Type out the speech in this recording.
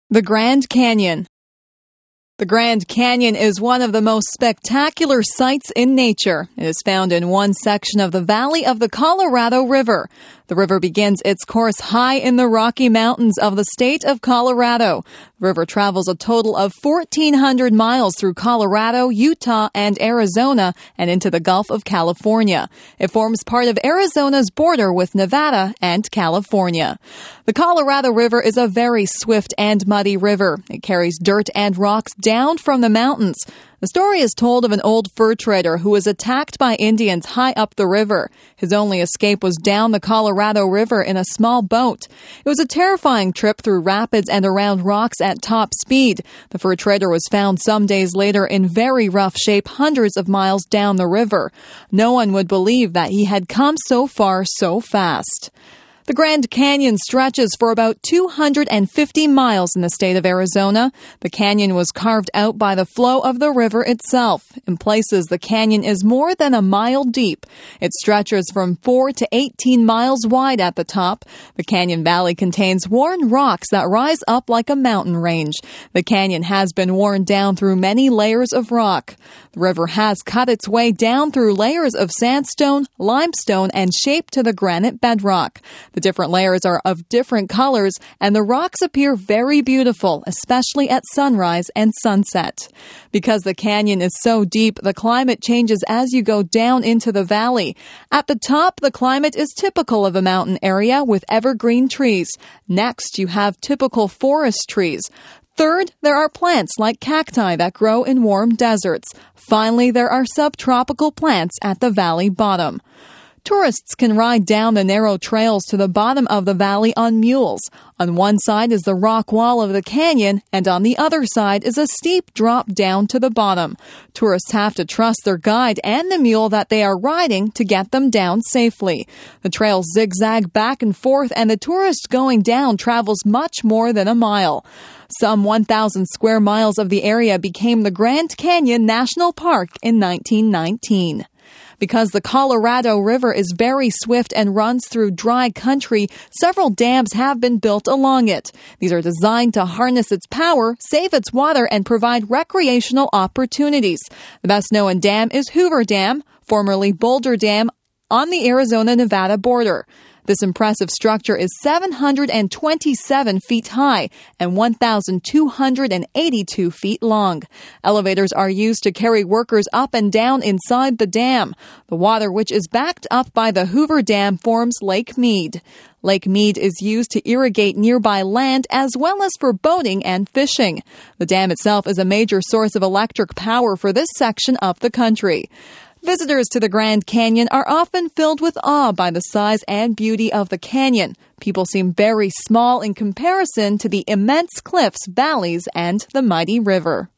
The Grand Canyon. The Grand Canyon is one of the most spectacular sights in nature. It is found in one section of the valley of the Colorado River. The river begins its course high in the Rocky Mountains of the state of Colorado. The river travels a total of 1,400 miles through Colorado, Utah, and Arizona, and into the Gulf of California. It forms part of Arizona's border with Nevada and California. The Colorado River is a very swift and muddy river. It carries dirt and rocks down from the mountains. The story is told of an old fur trader who was attacked by Indians high up the river. His only escape was down the Colorado River in a small boat. It was a terrifying trip through rapids and around rocks at top speed. The fur trader was found some days later in very rough shape hundreds of miles down the river. No one would believe that he had come so far so fast. The Grand Canyon stretches for about 250 miles in the state of Arizona. The canyon was carved out by the flow of the river itself. In places, the canyon is more than a mile deep. It stretches from 4 to 18 miles wide at the top. The canyon valley contains worn rocks that rise up like a mountain range. The canyon has been worn down through many layers of rock. The river has cut its way down through layers of sandstone, limestone, and shaped to the granite bedrock. The different layers are of different colors, and the rocks appear very beautiful, especially at sunrise and sunset. Because the canyon is so deep, the climate changes as you go down into the valley. At the top, the climate is typical of a mountain area with evergreen trees. Next, you have typical forest trees. Third, there are plants like cacti that grow in warm deserts. Finally, there are subtropical plants at the valley bottom. Tourists can ride down the narrow trails to the bottom of the valley on mules. On one side is the rock wall of the canyon, and on the other side is a steep drop down to the bottom. Tourists have to trust their guide and the mule that they are riding to get them down safely. The trails zigzag back and forth, and the tourist going down travels much more than a mile. Some 1,000 square miles of the area became the Grand Canyon National Park in 1919. Because the Colorado River is very swift and runs through dry country, several dams have been built along it. These are designed to harness its power, save its water, and provide recreational opportunities. The best-known dam is Hoover Dam, formerly Boulder Dam, on the Arizona-Nevada border. This impressive structure is 727 feet high and 1,282 feet long. Elevators are used to carry workers up and down inside the dam. The water, which is backed up by the Hoover Dam, forms Lake Mead. Lake Mead is used to irrigate nearby land as well as for boating and fishing. The dam itself is a major source of electric power for this section of the country. Visitors to the Grand Canyon are often filled with awe by the size and beauty of the canyon. People seem very small in comparison to the immense cliffs, valleys, and the mighty river.